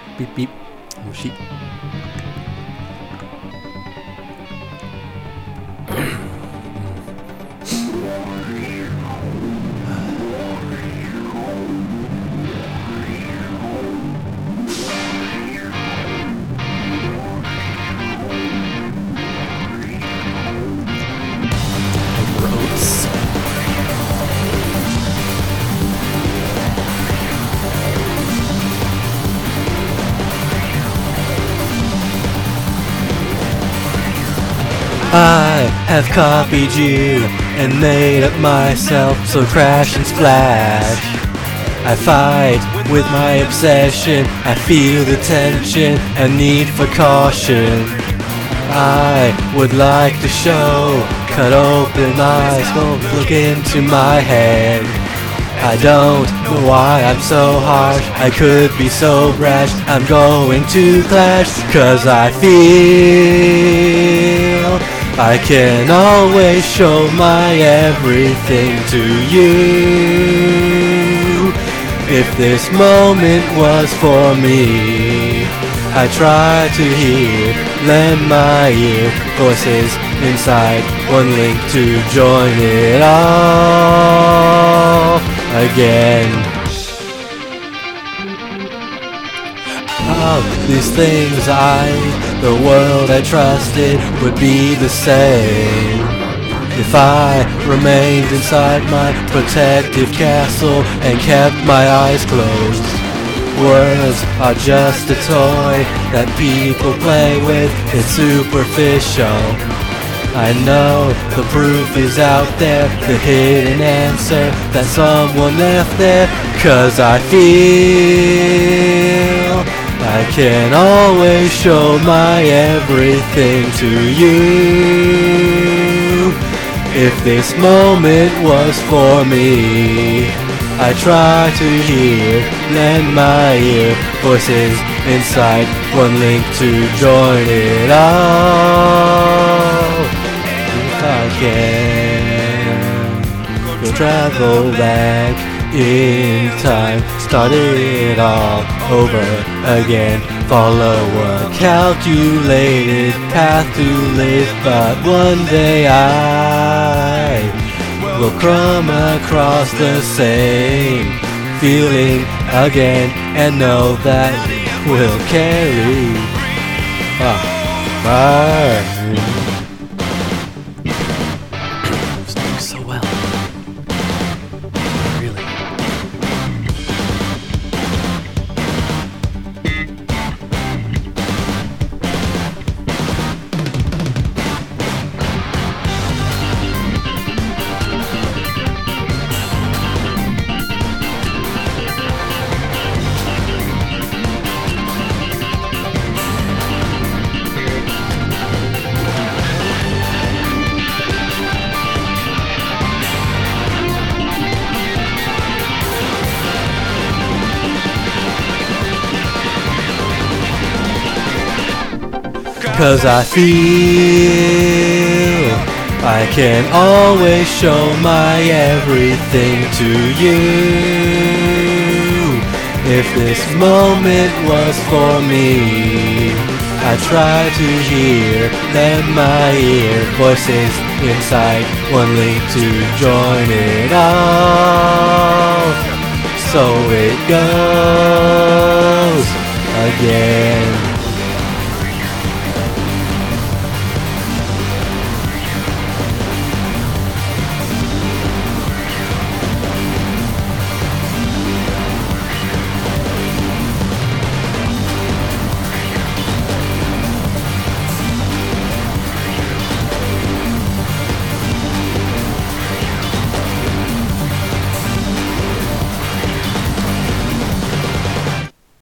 Beep beep. Oh, sheep. Gross. I have copied you and made up myself, so crash and splash. I fight with my obsession, I feel the tension and need for caution. I would like to show, cut open my skull, look into my head. I don't know why I'm so harsh, I could be so brash, I'm going to clash, 'cause I feel I can always show my everything to you. If this moment was for me, I try to hear, lend my ear, voices inside, one link to join it all again. All these things the world I trusted would be the same if I remained inside my protective castle and kept my eyes closed. Words are just a toy that people play with, it's superficial. I know the proof is out there, the hidden answer that someone left there, 'cause I feel I can always show my everything to you. If this moment was for me, I try to hear, lend my ear, voices inside, one link to join it all. If I can, we'll travel back in time, start it all over again, follow a calculated path to live, but one day I will come across the same feeling again, and know that we'll carry on. It's doing so well. Really. Cause I feel I can always show my everything to you. If this moment was for me, I try to hear, lend my ear, voices inside, one link to join it all. So it goes again.